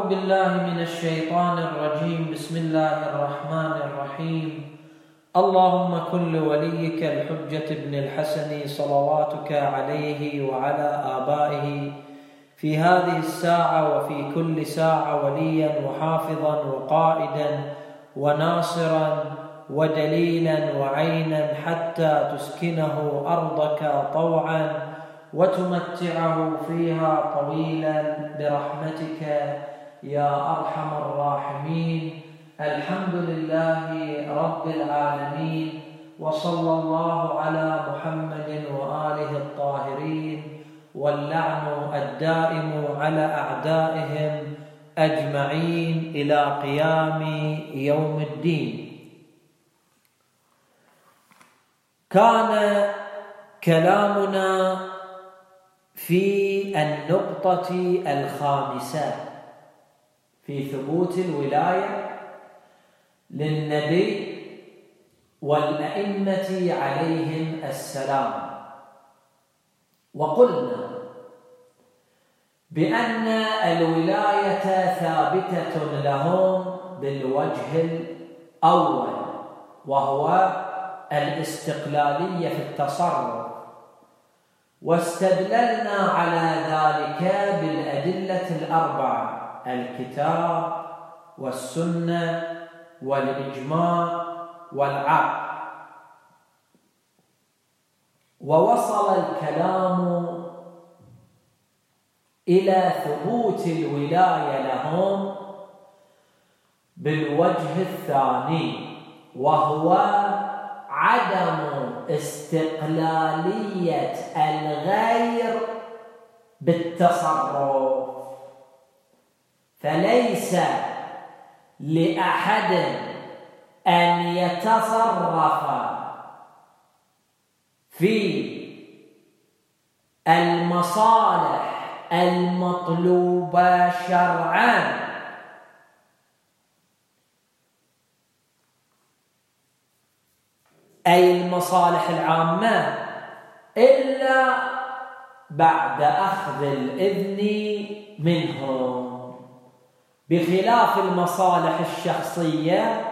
بالله من الشيطان الرجيم. بسم الله الرحمن الرحيم. اللهم كن لوليك الحجة بن الحسن صلواتك عليه وعلى آبائه في هذه الساعة وفي كل ساعة وليا وحافظا وقائدا وناصرا ودليلا وعينا حتى تسكنه أرضك طوعا وتمتعه فيها طويلا برحمتك يا أرحم الراحمين. الحمد لله رب العالمين، وصلى الله على محمد وآله الطاهرين، واللعن الدائم على أعدائهم أجمعين إلى قيام يوم الدين. كان كلامنا في النقطة الخامسة في ثبوت الولاية للنبي والأئمة عليهم السلام، وقلنا بأن الولاية ثابتة لهم بالوجه الأول، وهو الاستقلالية في التصرف، واستدللنا على ذلك بالأدلة الأربعة: الكتاب والسنة والإجماع والعقل. ووصل الكلام إلى ثبوت الولاية لهم بالوجه الثاني، وهو عدم استقلالية الغير بالتصرف. فليس لأحد أن يتصرف في المصالح المطلوبة شرعاً أي المصالح العامة إلا بعد أخذ الإذن منهم، بخلاف المصالح الشخصية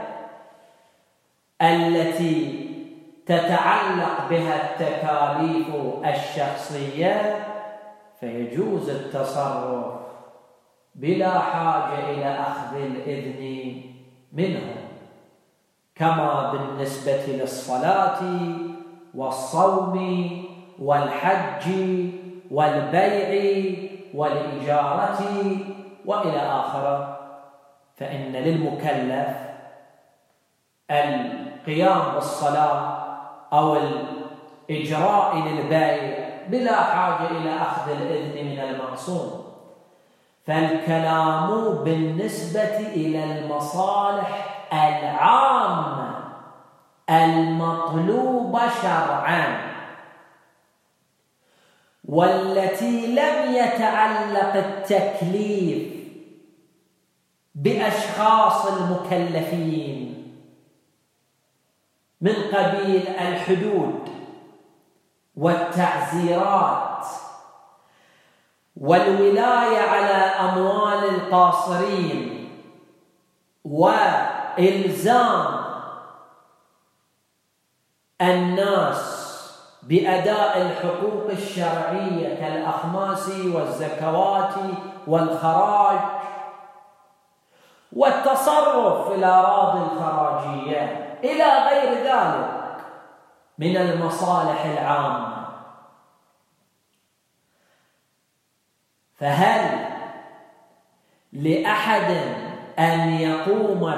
التي تتعلق بها التكاليف الشخصية، فيجوز التصرف بلا حاجة إلى أخذ الإذن منهم، كما بالنسبة للصلاة والصوم والحج والبيع والإجارة وإلى آخره. فإن للمكلف القيام بالصلاة أو الإجراء للبيع بلا حاجة إلى أخذ الإذن من المعصوم. فالكلام بالنسبة إلى المصالح العامة المطلوبة شرعاً، والتي لم يتعلق التكليف بأشخاص المكلفين من قبيل الحدود والتعزيرات والولاية على أموال القاصرين وإلزام الناس بأداء الحقوق الشرعية كالأخماس والزكوات والخراج والتصرف في الأراضي الخراجية إلى غير ذلك من المصالح العامة. فهل لأحد أن يقوم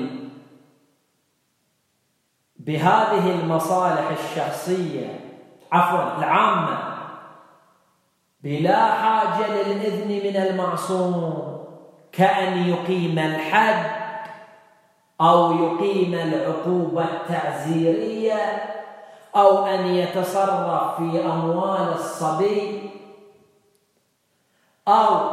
بهذه المصالح الشخصية العامة بلا حاجة للإذن من المعصوم، كأن يقيم الحد أو يقيم العقوبة التعزيرية أو أن يتصرف في أموال الصبي أو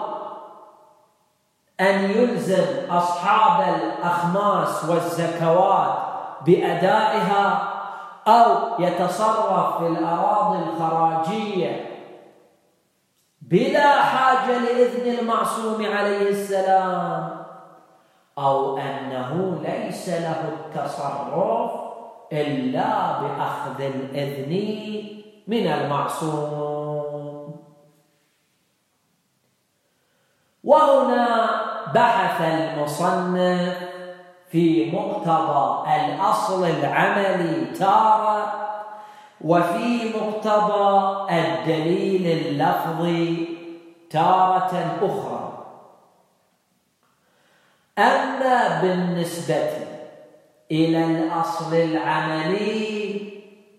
أن يلزم أصحاب الأخماس والزكوات بأدائها أو يتصرف في الأراضي الخراجية بلا حاجة لإذن المعصوم عليه السلام، أو أنه ليس له التصرف إلا بأخذ الإذن من المعصوم. وهنا بحث المصنف في مقتضى الأصل العملي تارة، وفي مقتضى الدليل اللفظي تارة أخرى. أما بالنسبة إلى الأصل العملي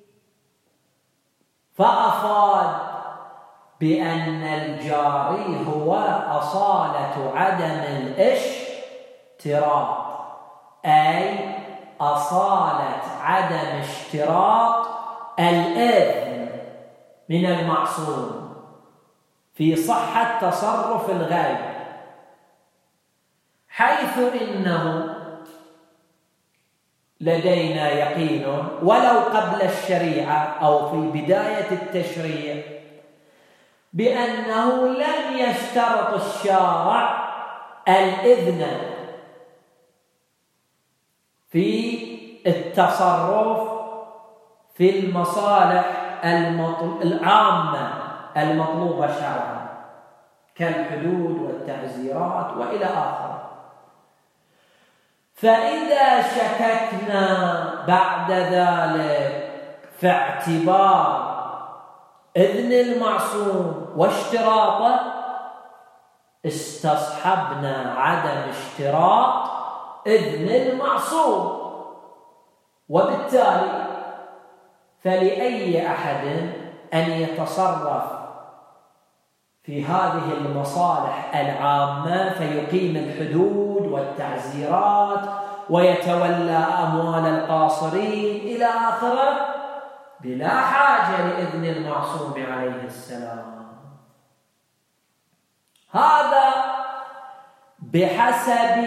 فأفاد بأن الجاري هو أصالة عدم الاشتراط، أي أصالة عدم اشتراط الإذن من المعصوم في صحة تصرف الغير، حيث إنه لدينا يقين ولو قبل الشريعة أو في بداية التشريع بأنه لم يشترط الشارع الإذن في التصرف في المصالح العامة المطلوبة شرعا كالحدود والتعزيرات وإلى آخره. فإذا شككنا بعد ذلك في اعتبار إذن المعصوم واشتراطه استصحبنا عدم اشتراط إذن المعصوم، وبالتالي فلأي أحد أن يتصرف في هذه المصالح العامة فيقيم الحدود والتعزيرات ويتولى أموال القاصرين إلى آخره بلا حاجة لإذن المعصوم عليه السلام. هذا بحسب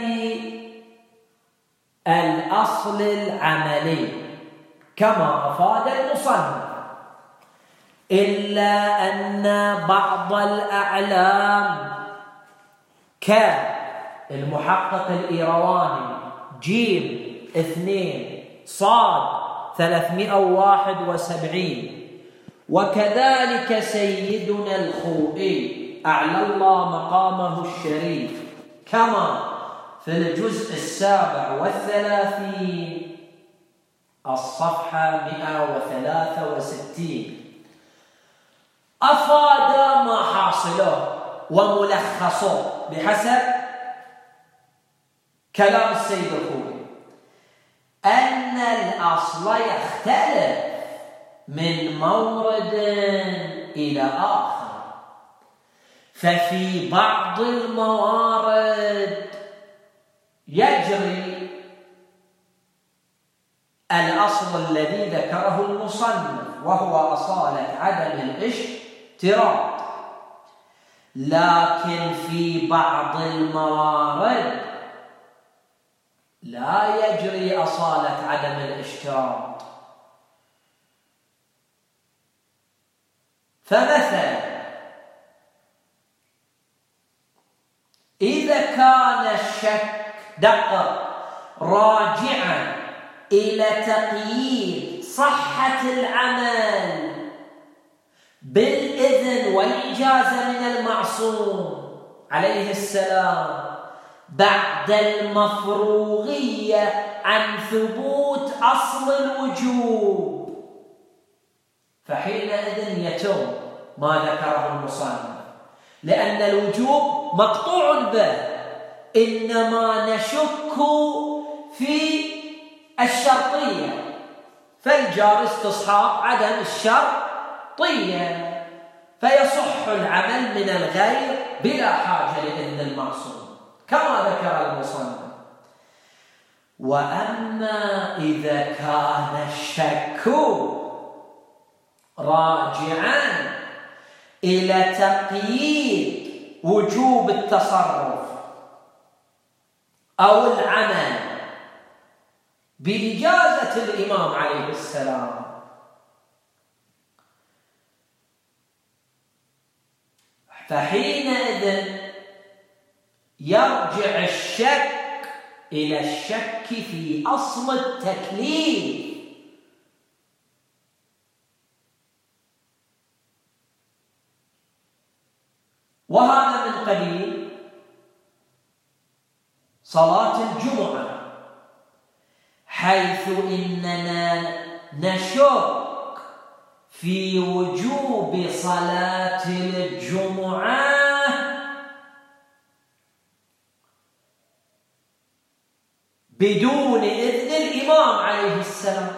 الأصل العملي كما أفاد المصنف، إلا أن بعض الأعلام كالمحقق الإيرواني جيم 2 صاد 371 وكذلك سيدنا الخوئي أعلى الله مقامه الشريف كما في الجزء 37 الصفحة 163 أفاد ما حاصله وملخصه بحسب كلام السيد الخوئي أن الأصل يختلف من مورد إلى آخر، ففي بعض الموارد يجري الأصل الذي ذكره المصنف وهو أصالة عدم الاشتراط، لكن في بعض الموارد لا يجري أصالة عدم الاشتراط. فمثلا إذا كان الشك راجعا إلى تقييد صحة العمل بالإذن والإجازة من المعصوم عليه السلام بعد المفروغية عن ثبوت أصل الوجوب، فحينئذ يتم ما ذكره المصنف، لأن الوجوب مقطوع به، إنما نشك في الشرطية، فالجار استصحاب عدم الشرطية، فيصح العمل من الغير بلا حاجة لإذن المعصوم كما ذكر المصنف. وأما إذا كان الشك راجعا إلى تقييد وجوب التصرف أو العمل بإجازة الإمام عليه السلام، فحينئذ يرجع الشك إلى الشك في أصل التكليف. وهذا من قبيل صلاة الجمعة، حيث إننا نشك في وجوب صلاة الجمعة بدون إذن الإمام عليه السلام.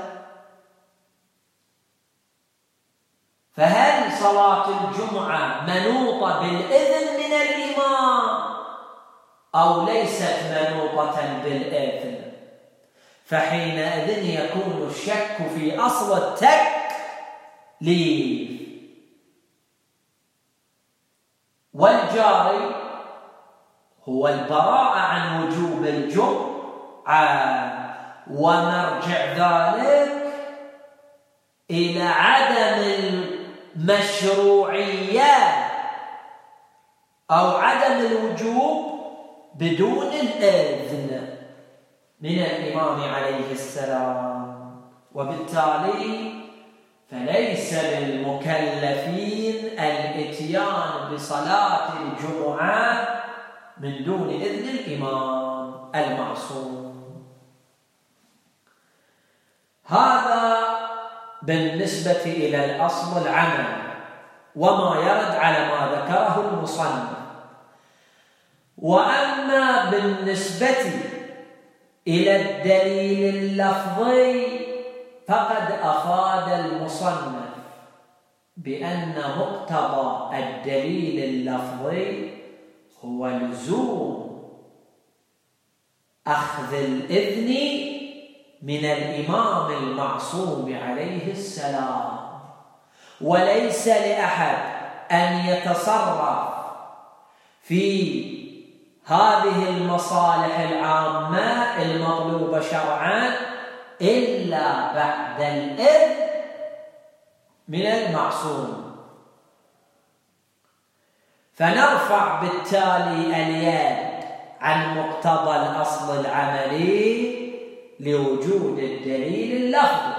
فهل صلاة الجمعة منوطة بالإذن من الإمام أو ليست منوطة بالإذن؟ فحينئذ يكون الشك في أصل التكليف. والجاري هو البراءة عن وجوب الجمعة، ومرجع ذلك إلى عدم المشروعية أو عدم الوجوب بدون الإذن من الإمام عليه السلام. وبالتالي فليس للمكلفين الإتيان بصلاة الجمعة من دون إذن الإمام المعصوم. هذا بالنسبة إلى الأصل العمل وما يرد على ما ذكره المصنف. وأما بالنسبة إلى الدليل اللفظي فقد أفاد المصنف بأن مقتضى الدليل اللفظي هو لزوم أخذ الإذن من الإمام المعصوم عليه السلام، وليس لأحد أن يتصرف في هذه المصالح العامة المطلوبة شرعا إلا بعد الإذن من المعصوم. فنرفع بالتالي اليد عن مقتضى الأصل العملي لوجود الدليل اللفظي.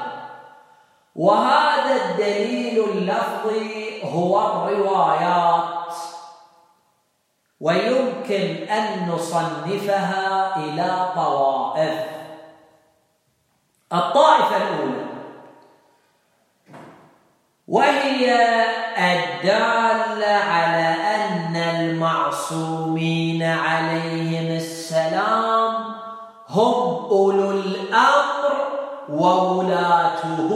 وهذا الدليل اللفظي هو الروايات، ويمكن أن نصنفها إلى طوائف. الطائفة الأولى وهي الدالة على أن المعصومين عليهم السلام هم أولو الأمر وولاته.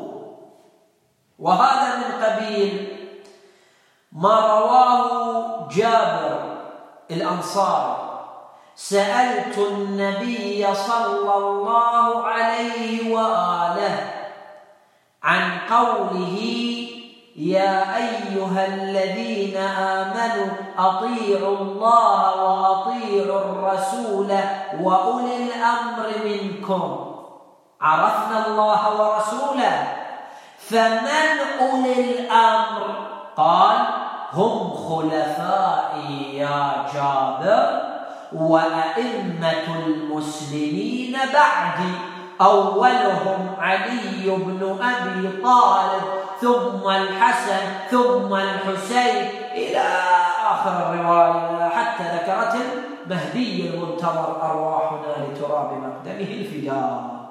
وهذا من قبيل ما رواه جابر الأنصاري: سألت النبي صلى الله عليه وآله عن قوله يا أيها الذين آمنوا أطيعوا الله وأطيعوا الرسول وأولي الأمر منكم. عرفنا الله ورسوله، فمن أولي الأمر؟ قال هم خلفائي يا جابر وأئمة المسلمين بعدي، أولهم علي بن أبي طالب ثم الحسن ثم الحسين إلى آخر الرواية، حتى ذكرت المهدي المنتظر أرواحنا لتراب مقدمه الفداء.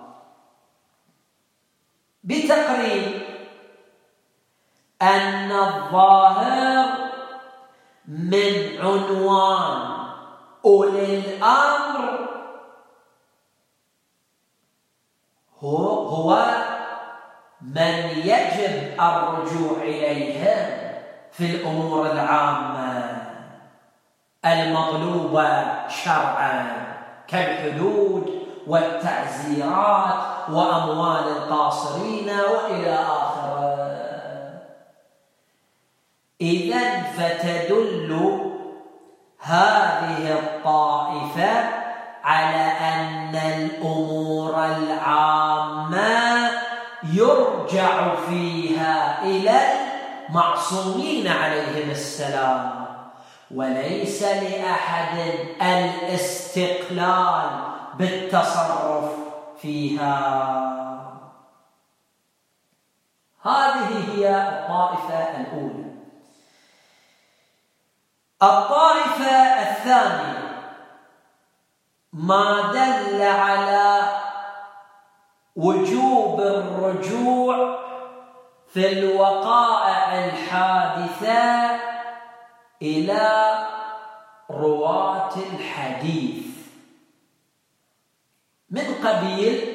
بتقرير أن الظاهر من عنوان أولي الأمر هو من يجب الرجوع إليهم في الأمور العامة المطلوبة شرعا كالحدود والتعزيرات وأموال القاصرين وإلى آخره. إذن فتدل هذه الطائفة على أن الأمور العامة يرجع فيها إلى المعصومين عليهم السلام وليس لأحد الاستقلال بالتصرف فيها. هذه هي الطائفة الأولى. الطائفة الثانية ما دل على وجوب الرجوع في الوقائع الحادثة إلى رواة الحديث من قبيل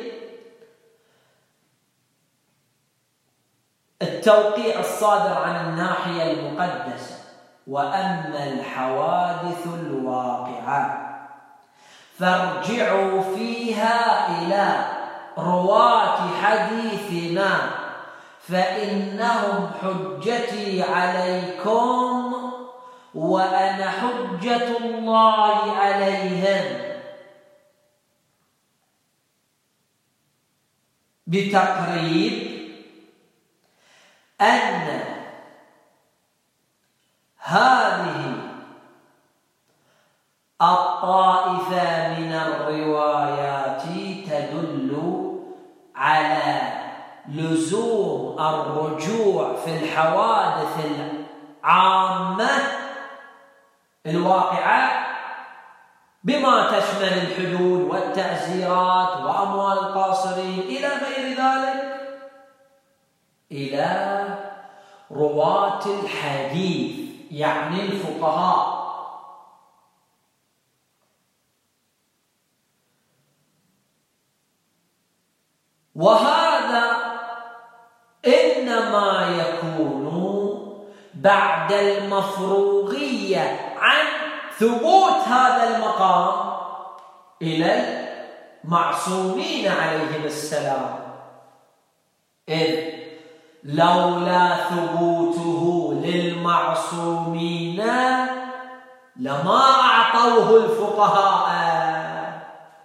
التوقيع الصادر عن الناحية المقدسة: وأما الحوادث الواقعة فارجعوا فيها إلى رواة حديثنا فإنهم حجتي عليكم وأنا حجة الله عليهم، بتقريب أن هذه الطائفة من الروايات تدل على لزوم الرجوع في الحوادث العامة الواقعة بما تشمل الحدود والتأزيرات وأموال القاصرين إلى غير ذلك إلى رواة الحديث، يعني الفقهاء. وهذا إنما يكون بعد المفروغية عن ثبوت هذا المقام إلى المعصومين عليهم السلام، إذ لولا ثبوته للمعصومين لما أعطوه الفقهاء،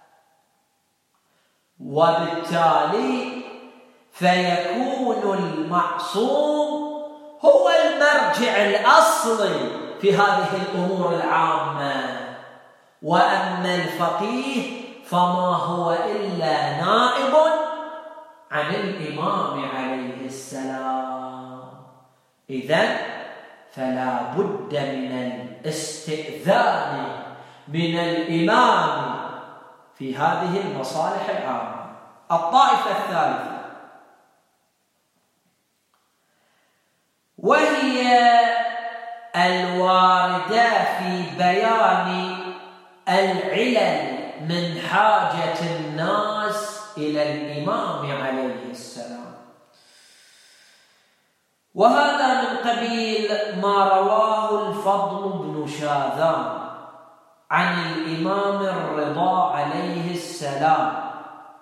وبالتالي فيكون المعصوم هو المرجع الأصلي في هذه الأمور العامة، وأما الفقيه فما هو إلا نائب عن الإمام عليه السلام. إذن فلا بد من الاستئذان من الإمام في هذه المصالح العامة. الطائفة الثالثة وهي الواردة في بيان العلل من حاجة الناس إلى الإمام عليه السلام، وهذا من قبيل ما رواه الفضل بن شاذان عن الإمام الرضا عليه السلام،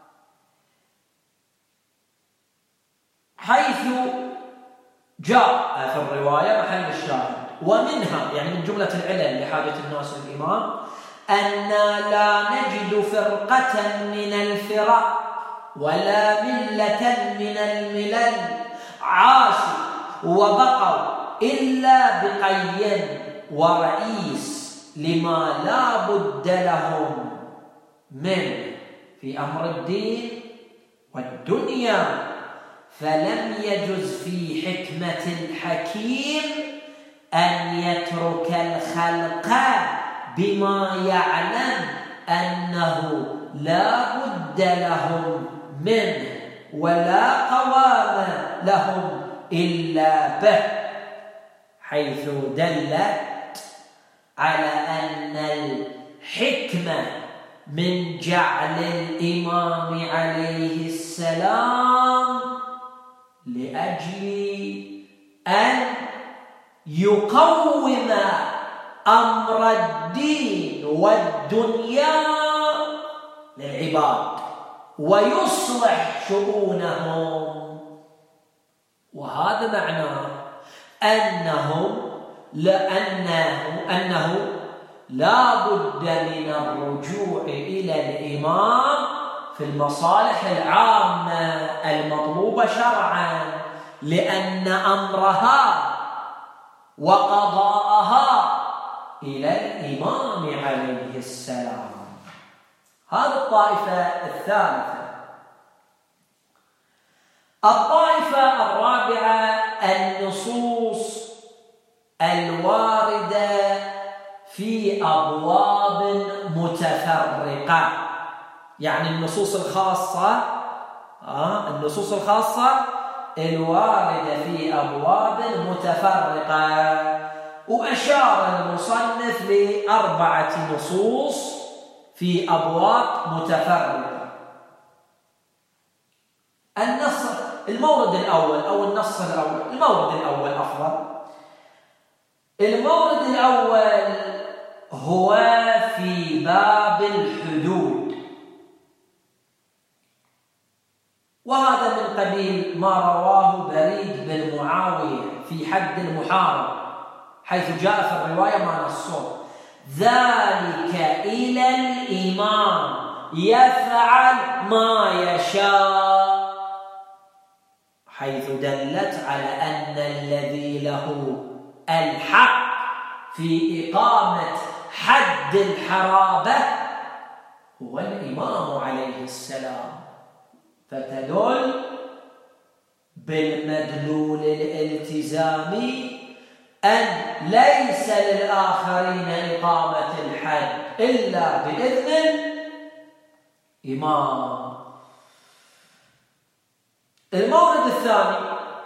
حيث جاء في الرواية محل الشاهد: ومنها يعني من جملة العلل لحاجة الناس للإمام أن لا نجد فرقة من الفرق ولا ملة من الملل عاشوا وبقوا إلا بقيم ورئيس لما لا بد لهم منه في أمر الدين والدنيا، فلم يجز في حكمة الحكيم أن يترك الخلق بما يعلم أنه لا بد لهم منه ولا قوام لهم إلا به، حيث دلت على أن الحكمة من جعل الإمام عليه السلام لأجل أن يقوم أمر الدين والدنيا للعباد ويصلح شؤونهم، وهذا معناه أنه لا بد من الرجوع إلى الإمام في المصالح العامة المطلوبة شرعا، لأن أمرها وقضاءها إلى الإمام عليه السلام. هذه الطائفة الثالثة. الطائفة الرابعة النصوص الواردة في أبواب متفرقة، يعني النصوص الخاصة الواردة في أبواب متفرقة. وأشار المصنف ل4 نصوص في أبواب متفرقة. المورد الأول هو في باب الحدود، وهذا من قبيل ما رواه بريد بن معاوية في حد المحارب، حيث جاء في الرواية ما نصه: ذلك إلى الإمام يفعل ما يشاء، حيث دلت على أن الذي له الحق في إقامة حد الحرابة هو الإمام عليه السلام، فتدل بالمدلول الالتزامي أن ليس للآخرين إقامة الحد إلا بإذن الإمام. المورد الثاني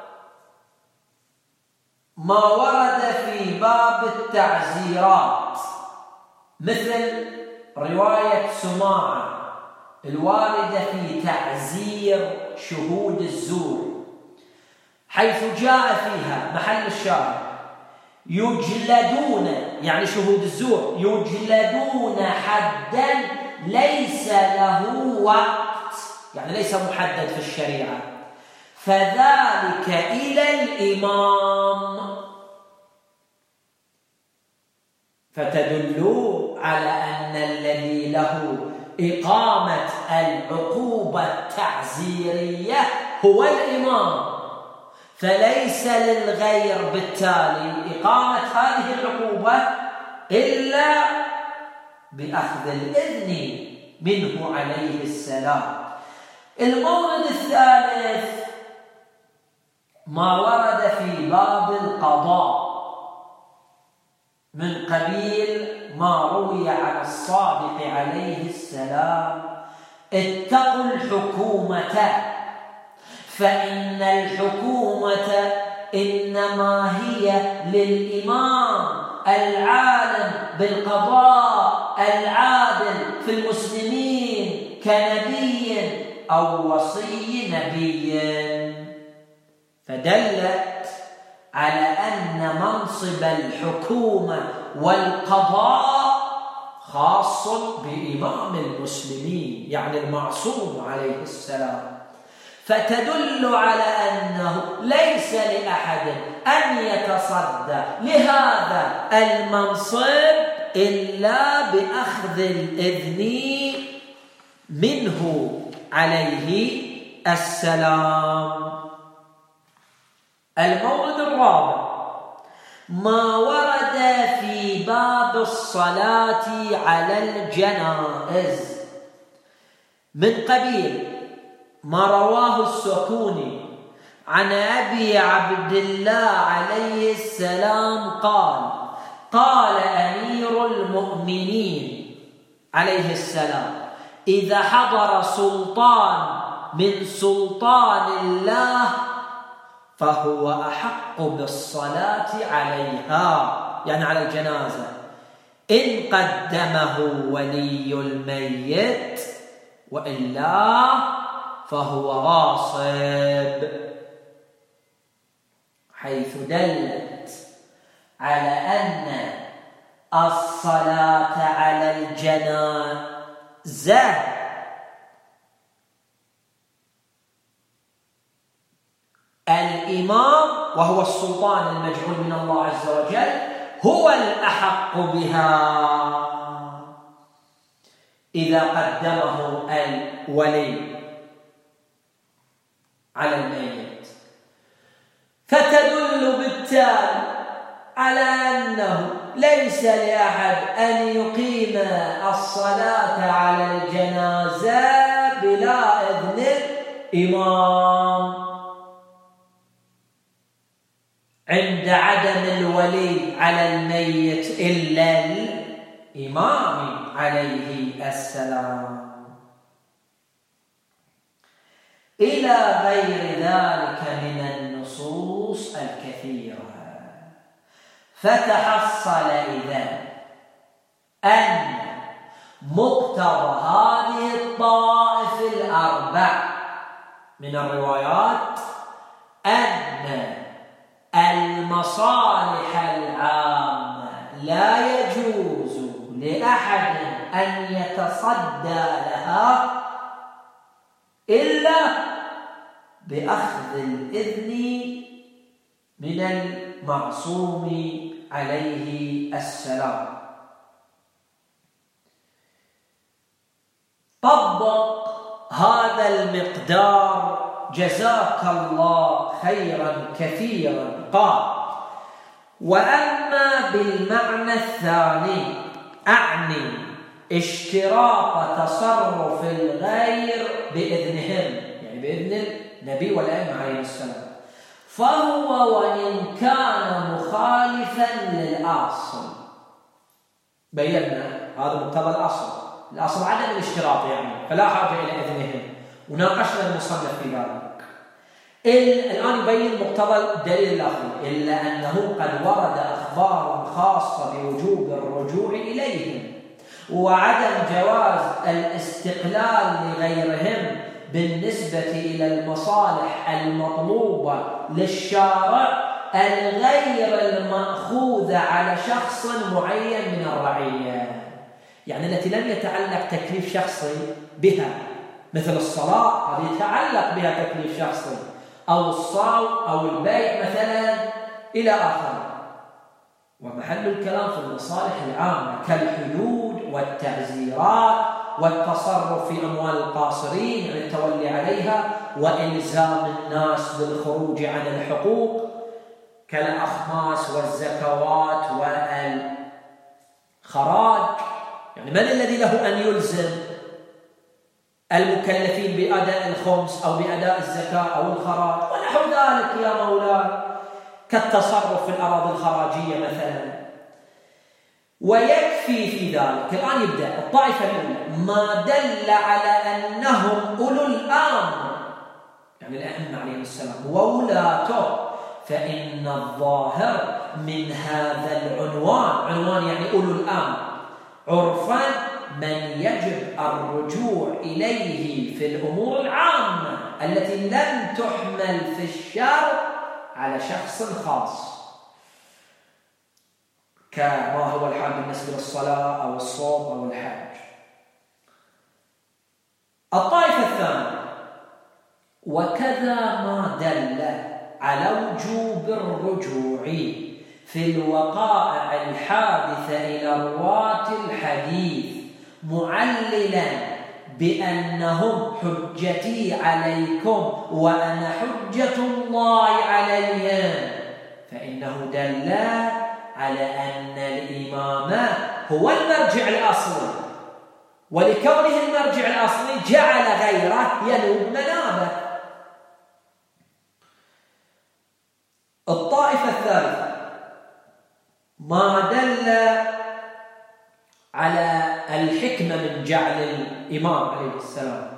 ما ورد في باب التعزيرات، مثل رواية سماعة الواردة في تعزير شهود الزور، حيث جاء فيها محل الشاهد: يجلدون، يعني شهود الزور يجلدون حدا ليس له وقت، يعني ليس محدد في الشريعة، فذلك إلى الإمام. فتدل على أن الذي له إقامة العقوبة التعزيرية هو الإمام، فليس للغير بالتالي إقامة هذه العقوبة إلا بأخذ الإذن منه عليه السلام. المورد الثالث ما ورد في باب القضاء من قبيل ما روي عن الصادق عليه السلام: اتقوا الحكومة فإن الحكومة إنما هي للإمام العالم بالقضاء العادل في المسلمين كنبي أو وصي نبي. فدلت على أن منصب الحكومة والقضاء خاص بإمام المسلمين، يعني المعصوم عليه السلام، فتدل على أنه ليس لأحد أن يتصدى لهذا المنصب إلا بأخذ الإذن منه عليه السلام. المورد الرابع ما ورد في باب الصلاة على الجنائز من قبيل ما رواه السكوني عن أبي عبد الله عليه السلام قال أمير المؤمنين عليه السلام: إذا حضر سلطان من سلطان الله فهو أحق بالصلاة عليها، يعني على الجنازة، إن قدمه ولي الميت، وإلا فهو غاصب، حيث دلت على أن الصلاة على الجنازة الإمام وهو السلطان المجعول من الله عز وجل هو الأحق بها إذا قدمه الولي على الميت. فتدل بالتالي على أنه ليس لأحد أن يقيم الصلاة على الجنازة بلا إذن الإمام عند عدم الولي على الميت إلا الإمام عليه السلام، إلى غير ذلك من النصوص الكثيرة. فتحصل إذن أن مقتضى هذه الطوائف الأربع من الروايات أن المصالح العامة لا يجوز لأحد أن يتصدى لها إلا بأخذ الإذن من المعصوم عليه السلام. طبق هذا المقدار جزاك الله خيرا كثيرا. قال: وأما بالمعنى الثاني أعني اشتراط تصرف الغير بإذنهم، يعني بإذن النبي والأئمة عليه السلام، فهو وإن كان مخالفا للأصل. بينا هذا مقتضى الأصل عدم الاشتراط، يعني فلا حاجة إلى إذنهم، وناقشنا المصنف في ذلك. الآن يبين مقتضى الدليل الآخر: إلا أنه قد ورد أخبار خاصة بوجوب الرجوع إليهم وعدم جواز الاستقلال لغيرهم بالنسبة إلى المصالح المطلوبة للشارع الغير المأخوذة على شخص معين من الرعية، يعني التي لم يتعلق تكليف شخصي بها، مثل الصلاة هذه يتعلق بها تكليف شخصي، أو الصوم أو البيع مثلا إلى آخره. ومحل الكلام في المصالح العامة كالحدود والتعزيرات والتصرف في أموال القاصرين، يعني التولي عليها، وإلزام الناس بالخروج عن الحقوق كالأخماس والزكوات والخراج. يعني من الذي له أن يلزم المكلفين بأداء الخمس أو بأداء الزكاة أو الخراج ونحو ذلك يا مولاي، كالتصرف في الأراضي الخراجية مثلا. ويكفي في ذلك، الآن يبدأ الطائفة الأولى، ما دل على أنهم أولو الأمر، يعني الأئمة عليهم السلام وولاته، فإن الظاهر من هذا العنوان، عنوان يعني أولو الأمر عرفا، من يجب الرجوع إليه في الأمور العامة التي لم تحمل في الشرع على شخص خاص، كما هو الحال بالنسبة للصلاة أو الصوم أو الحج. الطائفة الثانية: وكذا ما دل على وجوب الرجوع في الوقائع الحادثة إلى رواة الحديث معللا بأنهم حجتي عليكم وأنا حجة الله عليهم، فإنه دل على أن الإمام هو المرجع الأصلي، ولكونه المرجع الأصلي جعل غيره ينوب منابه. الطائفة الثالثة: ما دل على الحكمة من جعل الإمام عليه السلام،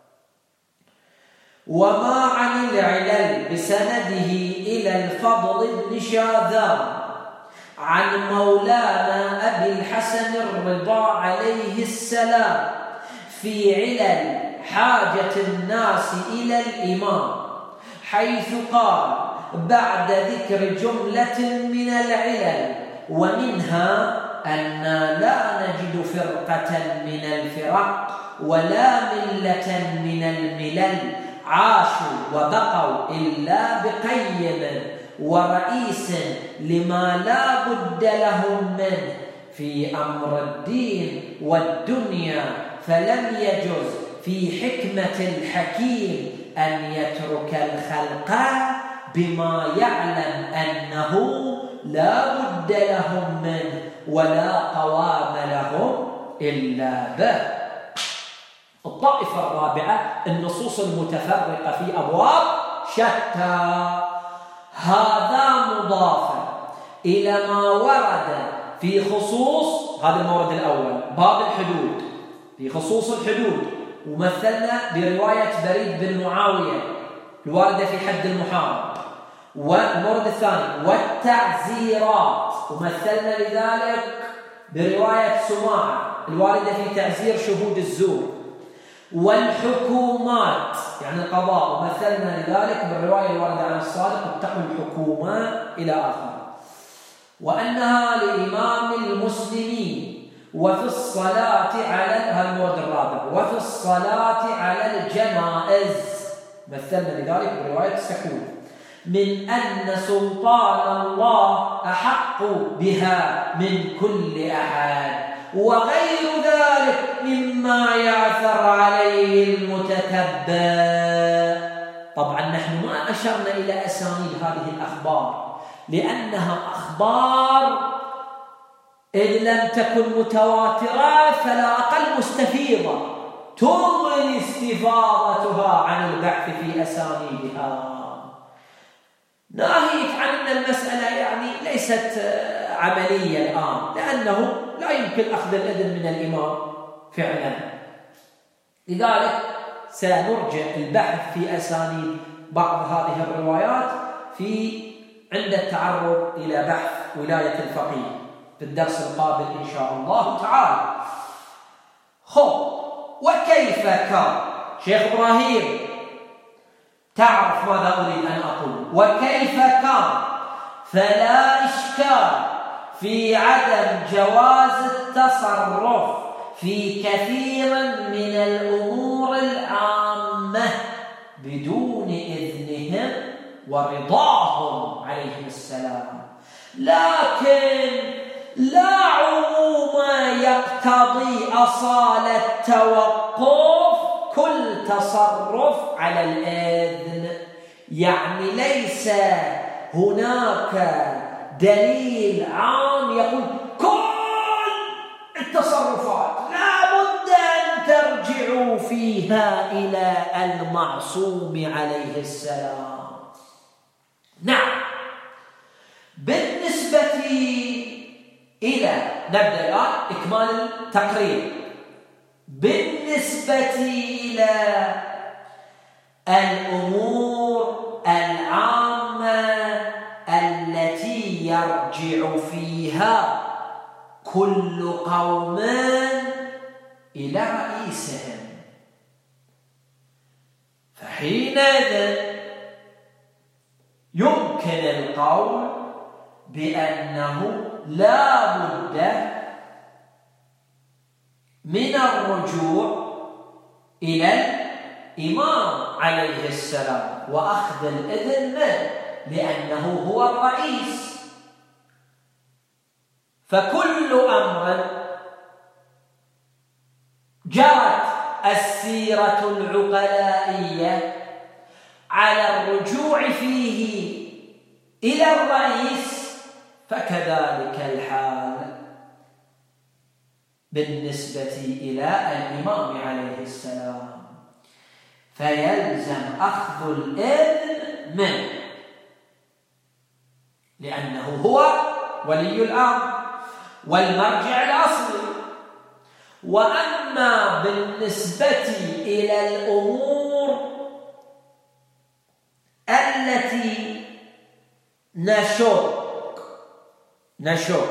وما عن العلل بسنده إلى الفضل بن شاذان عن مولانا أبي الحسن الرضا عليه السلام في علل حاجة الناس إلى الإمام، حيث قال بعد ذكر جملة من العلل، ومنها أن لا نجد فرقة من الفرق ولا ملة من الملل عاشوا وبقوا إلا بقيم ورئيس لما لا بد لهم منه في أمر الدين والدنيا، فلم يجز في حكمة الحكيم أن يترك الخلق بما يعلم أنه لا بد لهم منه ولا قوام لهم إلا به. الطائفة الرابعة النصوص المتفرقة في أبواب شتى، هذا مضافا إلى ما ورد في خصوص، هذا المورد الأول باب الحدود، في خصوص الحدود ومثلنا برواية بريد بن معاوية الواردة في حد المحارب، والمورد الثاني والتعزيرات ومثلنا لذلك برواية سماعة الواردة في تعزير شهود الزور، والحكومات يعني القضاء ومثلنا لذلك بالرواية الواردة عن الصادق اتقوا الحكومات إلى آخر، وأنها لإمام المسلمين وفي الصلاة على، هذا المورد الرابع، وفي الصلاة على الجنائز مثلنا لذلك برواية سكون، من أن سلطان الله أحق بها من كل أحد، وغير ذلك مما يعثر عليه المتتبع. طبعا نحن ما أشرنا إلى أسانيد هذه الأخبار لأنها أخبار إن لم تكن متواترة فلا أقل مستفيضة، تغني استفاضتها عن البحث في أسانيدها. ناهيك عن أن المسألة يعني ليست عملية الآن، لأنه لا يمكن أخذ الإذن من الإمام فعلا، لذلك سنرجع البحث في أسانيد بعض هذه الروايات عند التعرض إلى بحث ولاية الفقيه في الدرس القابل إن شاء الله تعالى. وكيف كان شيخ إبراهيم تعرف ماذا أريد أن أقول؟ وكيف كان فلا إشكال في عدم جواز التصرف في كثير من الأمور العامة بدون إذنهم ورضاهم عليهم السلام، لكن لا عموم يقتضي أصالة توقف كل تصرف على الإذن. يعني ليس هناك دليل عام يقول كل التصرفات لا بد أن ترجعوا فيها إلى المعصوم عليه السلام. نعم، بالنسبة إلى، نبدأ الآن إكمال التقرير. بالنسبة إلى الأمور العامة التي يرجع فيها كل قوم إلى رئيسهم، فحينئذ يمكن القول بأنه لا بد من الرجوع إلى الإمام عليه السلام وأخذ الإذن منه لأنه هو الرئيس. فكل أمر جرت السيرة العقلائية على الرجوع فيه إلى الرئيس فكذلك الحال بالنسبة إلى الإمام عليه السلام، فيلزم أخذ الإذن منه لأنه هو ولي الأمر والمرجع الأصلي. وأما بالنسبة إلى الأمور التي نشك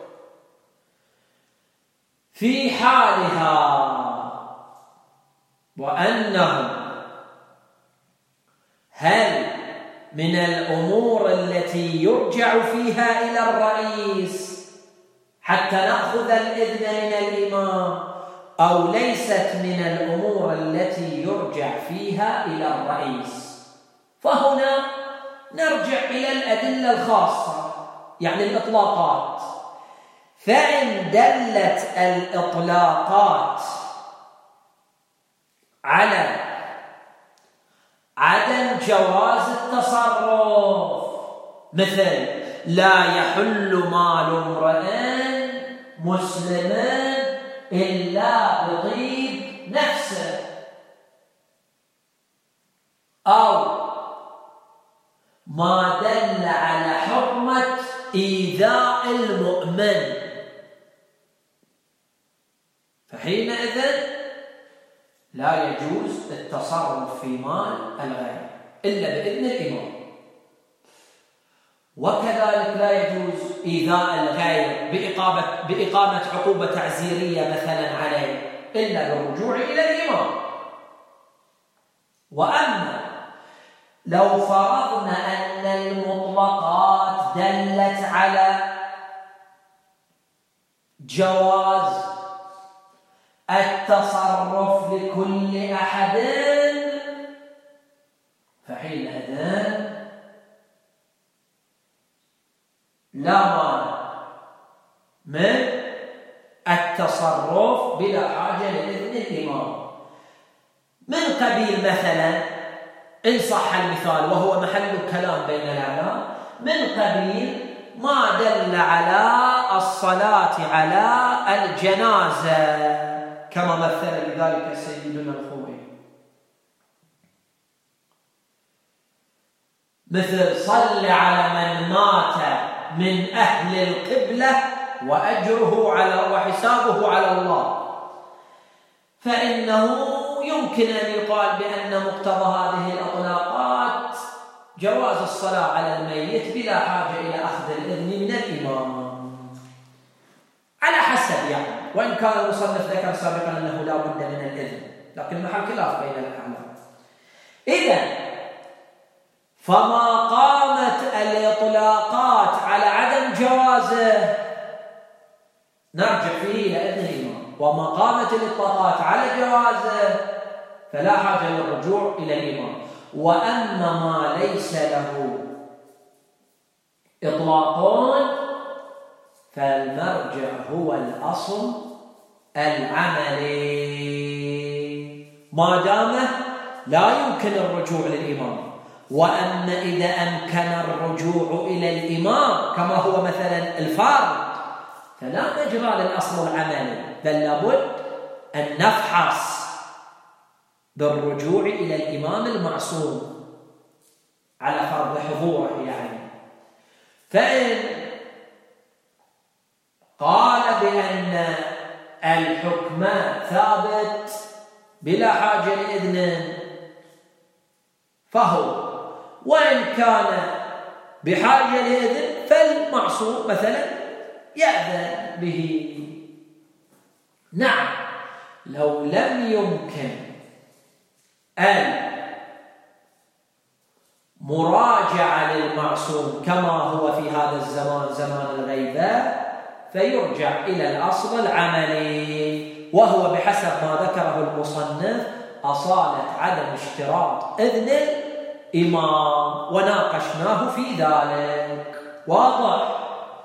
في حالها وأنه هل من الأمور التي يرجع فيها إلى الرئيس حتى نأخذ الإذن من الإمام أو ليست من الأمور التي يرجع فيها إلى الرئيس، فهنا نرجع إلى الأدلة الخاصة يعني الإطلاقات. فإن دلت الإطلاقات على عدم جواز التصرف مثل لا يحل مال امرئ مسلم إلا بطيب نفسه، أو ما دل على حرمة إيذاء المؤمن، فحينئذ لا يجوز التصرف في مال الغير إلا بإذن الإمام. وكذلك لا يجوز إيذاء الغير بإقامة عقوبة تعزيرية مثلا عليه إلا بالرجوع إلى الإمام. وأما لو فرضنا أن المطلقات دلت على جواز التصرف لكل أحد، فحينئذ لا مانع من التصرف بلا حاجة لإذن الإمام، من قبيل مثلا إن صح المثال وهو محل الكلام بين العلماء، من قبيل ما دل على الصلاة على الجنازة كما مثل لذلك سيدنا الخوئي، مثل صل على من مات من أهل القبلة وأجره وحسابه على الله، فإنه يمكن أن يقال بأن مقتضى هذه الإطلاقات جواز الصلاة على الميت بلا حاجة إلى أخذ الإذن من الإمام، على حسب يعني، وإن كان المصنف ذكر سابقا أنه لا بد من الإذن، لكن محل خلاف بين الأعلام. إذن فما قامت الإطلاقات على عدم جوازه نرجع فيه إلى إذن الإمام، وما قامت الإطلاقات على جوازه فلا حاجة للرجوع إلى الإمام. وأما ما ليس له إطلاق فالمرجع هو الأصل العملي، ما دام لا يمكن الرجوع للإمام. وأما إذا أمكن الرجوع إلى الإمام كما هو مثلا الفارق فلا مجرى للأصل العملي، بل لابد أن نفحص بالرجوع إلى الإمام المعصوم على فرض حضوره يعني. فإن قال بأن الحكم ثابت بلا حاجة لإذن فهو، وإن كان بحاجة لإذن فالمعصوم مثلا يأذن به. نعم، لو لم يمكن المراجعة للمعصوم كما هو في هذا الزمان زمان الغيبة فيرجع إلى الأصل العملي، وهو بحسب ما ذكره المصنف أصالة عدم اشتراط إذن الإمام، وناقشناه في ذلك. واضح؟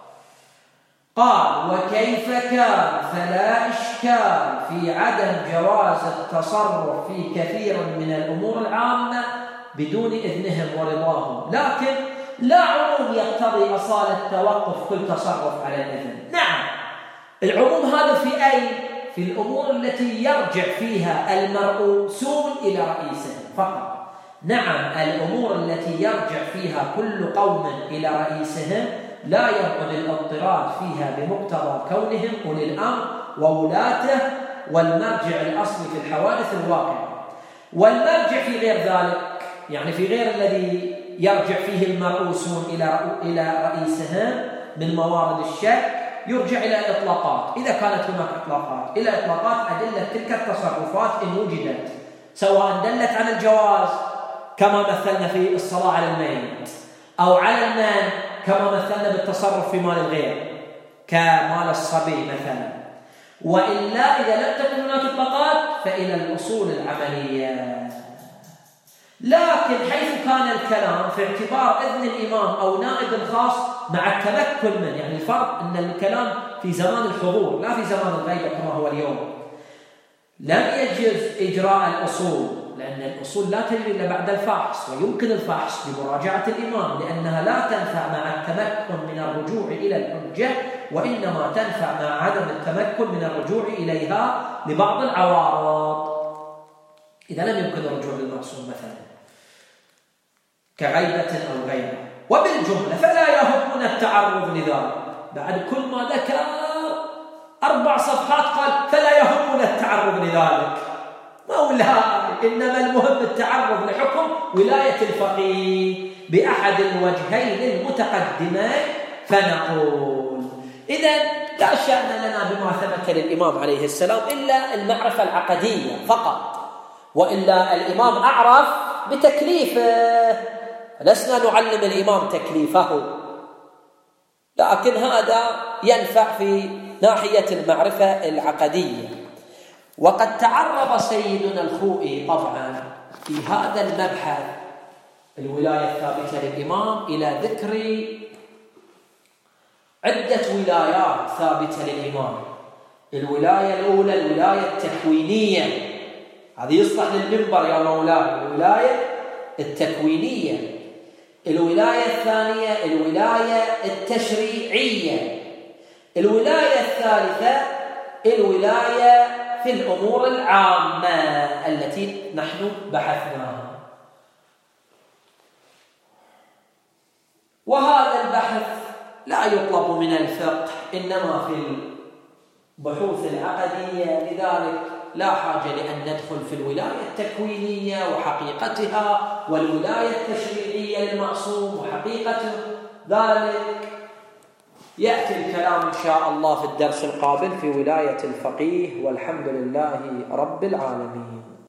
قال: وكيف كان فلا إشكال في عدم جواز التصرف في كثير من الأمور العامة بدون إذنهم ورضاهم، لكن لا عموم يقتضي أصالة توقف كل تصرف على الإذن. نعم، العموم هذا في أي؟ في الأمور التي يرجع فيها المرؤوسون إلى رئيسهم فقط. نعم، الأمور التي يرجع فيها كل قوم إلى رئيسهم لا ينقضي الاضطراد فيها بمقتضى كونهم أولي الأمر وولاته والمرجع الأصلي في الحوادث الواقعة. والمرجع في غير ذلك، يعني في غير الذي يرجع فيه المرؤوسون إلى رئيسهم من موارد الشك، يرجع إلى الإطلاقات إذا كانت هناك إطلاقات، إلى إطلاقات أدلة تلك التصرفات إن وجدت، سواء دلت على الجواز كما مثلنا في الصلاة على الميت، أو على المال كما مثلنا بالتصرف في مال الغير كمال الصبي مثلا. وإلا إذا لم تكن هناك إطلاقات فإلى الأصول العملية. لكن حيث كان الكلام في اعتبار إذن الإمام أو نائب خاص مع التمكن من، يعني الفرق أن الكلام في زمان الحضور لا في زمان الغيبة كما هو اليوم، لم يجوز إجراء الأصول، لأن أن الأصول لا تجري إلا بعد الفحص، ويمكن الفحص بمراجعة الإمام، لأنها لا تنفع مع التمكن من الرجوع إلى الحجة، وإنما تنفع مع عدم التمكن من الرجوع إليها لبعض العوارض. إذا لم يمكن الرجوع للمعصوم مثلا كغيبة أو غيبة. وبالجملة فلا يهمنا التعرض لذلك. بعد كل ما ذكر 4 صفحات قال فلا يهمنا التعرض لذلك. مولاي، إنما المهم التعرض لحكم ولاية الفقيه بأحد الوجهين المتقدمين. فنقول إذن لا شأن لنا بما ثبت للإمام عليه السلام إلا المعرفة العقدية فقط، وإلا الإمام أعرف بتكليفه، لسنا نعلم الإمام تكليفه، لكن هذا ينفع في ناحية المعرفة العقدية. وقد تعرض سيدنا الخوئي طبعا في هذا المبحث الولاية الثابتة للإمام إلى ذكر عدة ولايات ثابتة للإمام. الولاية الأولى الولاية التكوينية، هذه يصلح للمنبر يا مولاي، الولاية التكوينية. الولاية الثانية الولاية التشريعية. الولاية الثالثة الولاية في الأمور العامة التي نحن بحثناها. وهذا البحث لا يطلب من الفقه، إنما في البحوث العقدية، لذلك لا حاجة لأن ندخل في الولاية التكوينية وحقيقتها والولاية التشريعية للمعصوم وحقيقته. ذلك يأتي الكلام إن شاء الله في الدرس القابل في ولاية الفقيه، والحمد لله رب العالمين.